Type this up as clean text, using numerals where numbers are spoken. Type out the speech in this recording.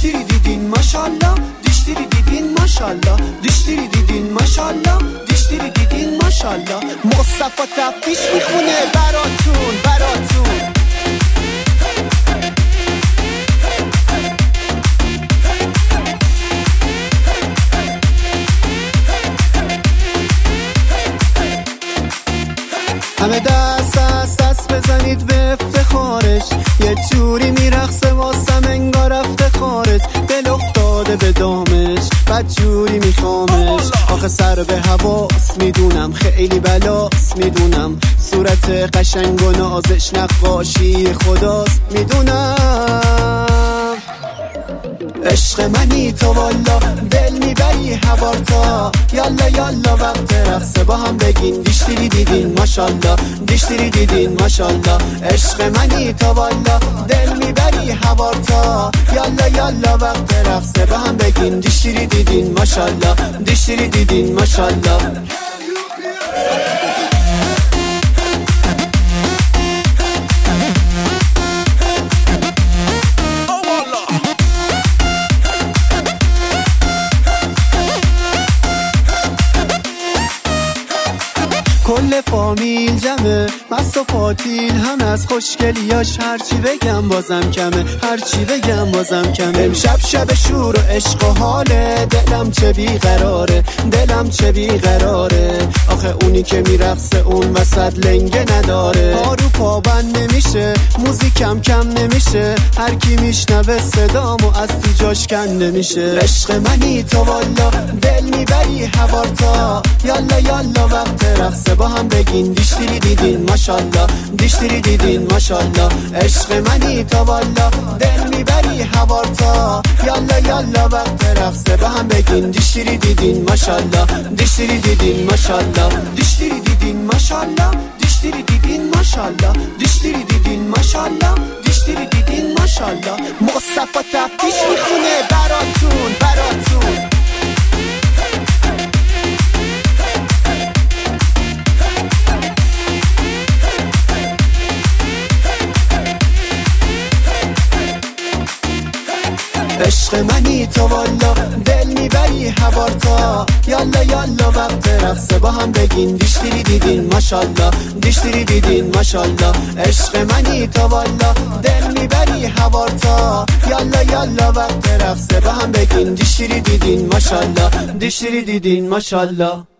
دیشتری دیدین ماشالله، دیشتری دیدین ماشالله، دیشتری دیدین ماشالله، دیشتری دیدین ماشالله. مصطفی تفتیش میخونه براتون براتون. همه دست بزنید به افتخارش، یه جوری میرقصه واسم انگار رفته خارج. دل افتاده به دامش بد جوری میخوامش، آخه سر به حواس میدونم خیلی بلاس، میدونم صورت قشنگ و نازش نقاشی خداست، میدونم عشق منی تو والا، دل میبری هوارتا. یالا یالا وقت رقصه با هم بگین دیشتری دیدین ماشالله، دیشتری دیدین ماشالله. عشق منی تو والا، دل میبری هوارتا. یالا یالا وقت رقصه با هم بگین دیشتری دیدین ماشالله، دیشتری دیدین ماشالله. کل فامیل جمعه، مست و پاتیل هم از خوشگلیاش. هرچی بگم بازم کمه، هرچی بگم بازم کمه. امشب شب شور و عشق و حاله، دلم چه بیقراره، دلم چه بیقراره. آخه اونی که میرقصه اون وسط لنگه نداره. پارو پابند نمیشه، موزیکم کم نمیشه، هر کی میشنوه صدامو از تو جاش کنده میشه. عشق منی تو والا، دل میبری هوارتا. یالا یالا وقت رقصه با هم بگین دیشتری دیدین ماشالله، دیشتری دیدین ماشالله. عشق منی تو والا، دل میبری هوارتا. یالا یالا وقت رقصه با هم بگین دیشتری دیدین ماشالله، دیشتری دیدین ماشالله، دیشتری دیدین ماشالله، دیشتری دیدین ماشالله، دیشتری دیدین ماشالله، دیشتری دیدین ماشالله. مصطفی تفتیش میخونه براتون براتون. عشق منی تو والا، دل میبری هوارتا. یالا یالا وقت رقصه با هم بگین دیشتری دیدین ماشالله، دیشتری دیدین ماشالله. عشق منی تو والا، دل میبری هوارتا. یالا یالا وقت رقصه با هم بگین دیشتری دیدین ماشالله، دیشتری دیدین ماشالله.